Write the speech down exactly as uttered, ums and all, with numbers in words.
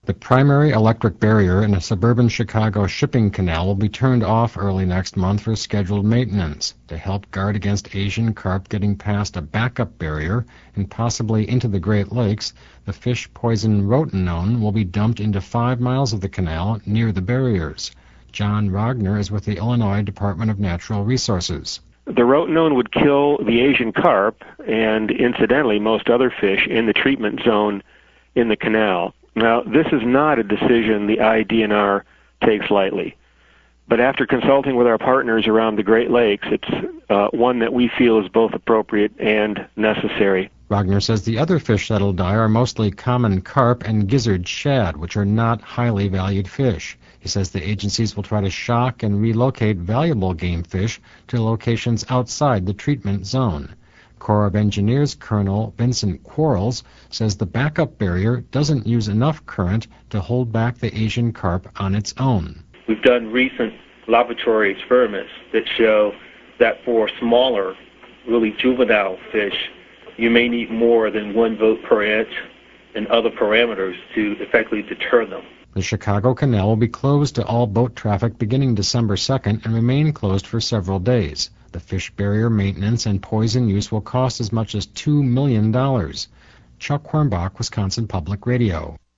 The primary electric barrier in a suburban Chicago shipping canal will be turned off early next month for scheduled maintenance to help guard against Asian carp getting past a backup barrier and possibly into the Great Lakes. The fish poison rotenone will be dumped into five miles of the canal near the barriers. John Rogner is with the Illinois Department of Natural Resources. The rotenone would kill the Asian carp and, incidentally, most other fish in the treatment zone in the canal. Now, this is not a decision the I D N R takes lightly, but after consulting with our partners around the Great Lakes, it's uh, one that we feel is both appropriate and necessary. Rogner says the other fish that'll die are mostly common carp and gizzard shad, which are not highly valued fish. He says the agencies will try to shock and relocate valuable game fish to locations outside the treatment zone. Corps of Engineers Colonel Vincent Quarles says the backup barrier doesn't use enough current to hold back the Asian carp on its own. We've done recent laboratory experiments that show that for smaller, really juvenile fish, you may need more than one vote per inch and other parameters to effectively deter them. The Chicago Canal will be closed to all boat traffic beginning December second and remain closed for several days. The fish barrier maintenance and poison use will cost as much as two million dollars. Chuck Hornbach, Wisconsin Public Radio.